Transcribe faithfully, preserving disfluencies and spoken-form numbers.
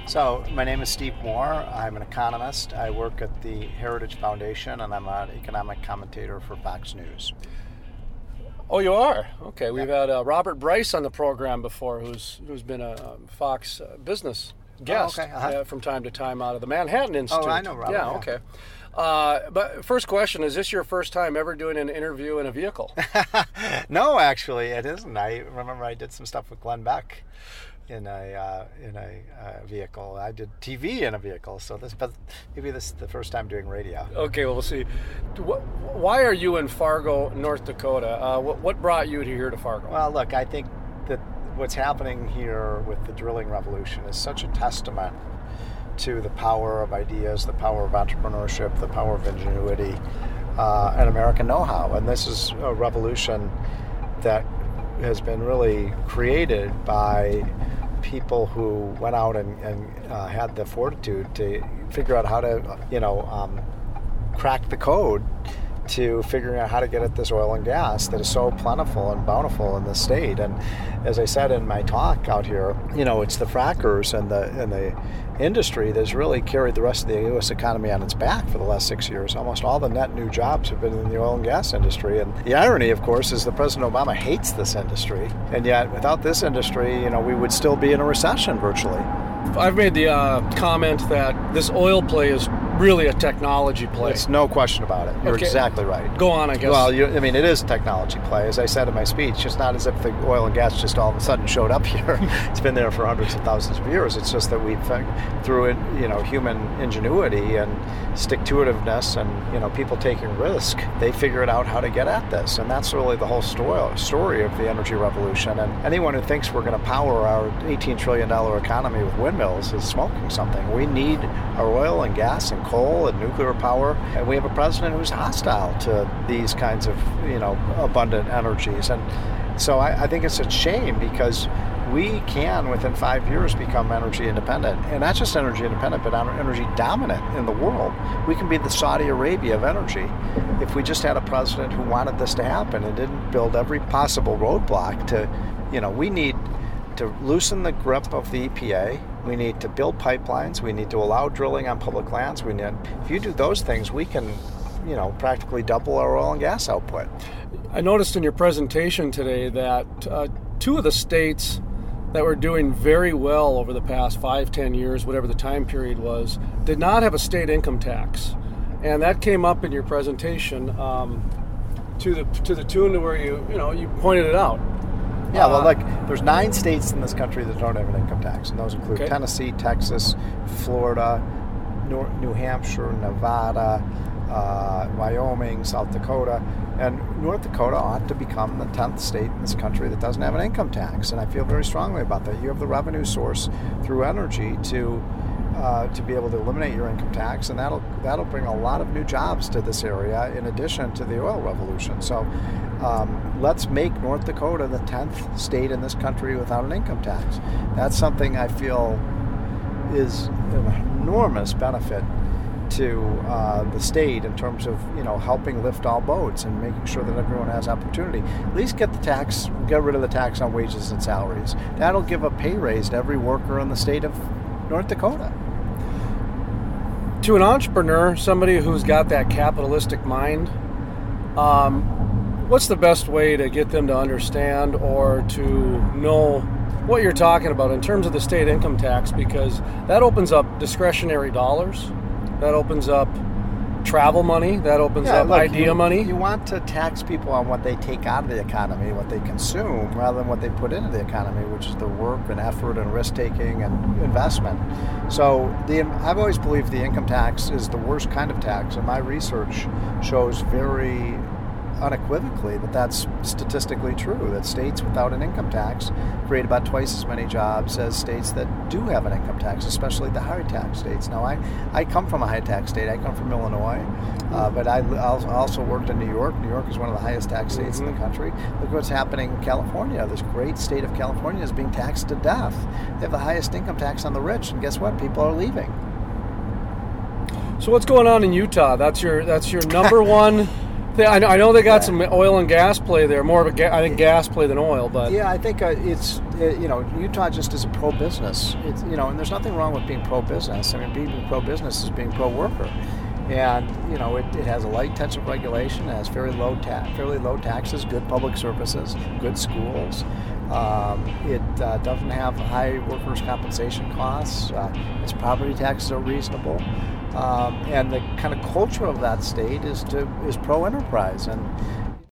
So, my name is Steve Moore. I'm an economist. I work at the Heritage Foundation, and I'm an economic commentator for Fox News. Oh, you are? Okay. We've had uh, Robert Bryce on the program before, who's who's been a um, Fox uh, business guest oh, okay. uh-huh. uh, from time to time out of the Manhattan Institute. Oh, I know Robert. Yeah, yeah. okay. Uh, but first question, is this your first time ever doing an interview in a vehicle? No, actually, it isn't. I remember I did some stuff with Glenn Beck in a uh, in a uh, vehicle. I did T V in a vehicle, so this, but maybe this is the first time doing radio. Okay, well, we'll see. Why are you in Fargo, North Dakota? Uh, what, what brought you to here to Fargo? Well, look, I think that what's happening here with the drilling revolution is such a testament to the power of ideas, the power of entrepreneurship, the power of ingenuity, uh, and American know-how. And this is a revolution that has been really created by people who went out and, and uh, had the fortitude to figure out how to, you know, um, crack the code to figuring out how to get at this oil and gas that is so plentiful and bountiful in the state. And as I said in my talk out here, you know, it's the frackers and the and the industry that's really carried the rest of the U S economy on its back for the last six years. Almost all the net new jobs have been in the oil and gas industry. And the irony, of course, is that President Obama hates this industry. And yet, without this industry, you know, we would still be in a recession virtually. I've made the uh, comment that this oil play is really a technology play. It's no question about it. You're okay. exactly right. Go on, I guess. Well, you, I mean, it is a technology play. As I said in my speech, it's not as if the oil and gas just all of a sudden showed up here. It's been there for hundreds of thousands of years. It's just that we've, through it, you know, human ingenuity and stick-to-itiveness and, you know, people taking risk, they figured out how to get at this. And that's really the whole story, story of the energy revolution. And anyone who thinks we're going to power our eighteen trillion dollars economy with windmills is smoking something. We need our oil and gas and coal and nuclear power, and we have a president who's hostile to these kinds of, you know, abundant energies. And so I, I think it's a shame because we can, within five years, become energy independent. And not just energy independent, but energy dominant in the world. We can be the Saudi Arabia of energy if we just had a president who wanted this to happen and didn't build every possible roadblock to, you know, we need to loosen the grip of the E P A. We need to build pipelines. We need to allow drilling on public lands. We need, if you do those things, we can, you know, practically double our oil and gas output. I noticed in your presentation today that uh, two of the states that were doing very well over the past five, ten years, whatever the time period was, did not have a state income tax. And that came up in your presentation um, to the to the tune to where you, you know, you pointed it out. Yeah, well, like, there's nine states in this country that don't have an income tax, and those include okay. Tennessee, Texas, Florida, New Hampshire, Nevada, uh, Wyoming, South Dakota, and North Dakota ought to become the tenth state in this country that doesn't have an income tax, and I feel very strongly about that. You have the revenue source through energy to uh, to be able to eliminate your income tax, and that'll that'll bring a lot of new jobs to this area in addition to the oil revolution. So um, let's make North Dakota the tenth state in this country without an income tax. That's something I feel is an enormous benefit to uh, the state in terms of, you know, helping lift all boats and making sure that everyone has opportunity. At least get the tax, get rid of the tax on wages and salaries. That'll give a pay raise to every worker in the state of North Dakota. To an entrepreneur, somebody who's got that capitalistic mind, um, what's the best way to get them to understand or to know what you're talking about in terms of the state income tax? Because that opens up discretionary dollars. That opens up travel money. That opens yeah, up look, idea you, money. You want to tax people on what they take out of the economy, what they consume, rather than what they put into the economy, which is the work and effort and risk-taking and investment. So the I've always believed the income tax is the worst kind of tax, and my research shows very unequivocally that that's statistically true, that states without an income tax create about twice as many jobs as states that do have an income tax, especially the high tax states. Now, I, I come from a high tax state. I come from Illinois, uh, but I also worked in New York. New York is one of the highest tax states mm-hmm. in the country. Look what's happening in California. This great state of California is being taxed to death. They have the highest income tax on the rich, and guess what? People are leaving. So what's going on in Utah? That's your that's your number one... I know they got some oil and gas play there, more of a ga- I think gas play than oil, but yeah, I think uh, it's it, you know, Utah just is a pro-business. It's, you know, and there's nothing wrong with being pro-business. I mean, being pro-business is being pro-worker. And, you know, it, it has a light touch of regulation. It has fairly low, ta- fairly low taxes, good public services, good schools. Um, it uh, doesn't have high workers' compensation costs. Uh, its property taxes are reasonable. Um, and the kind of culture of that state is to is pro-enterprise. And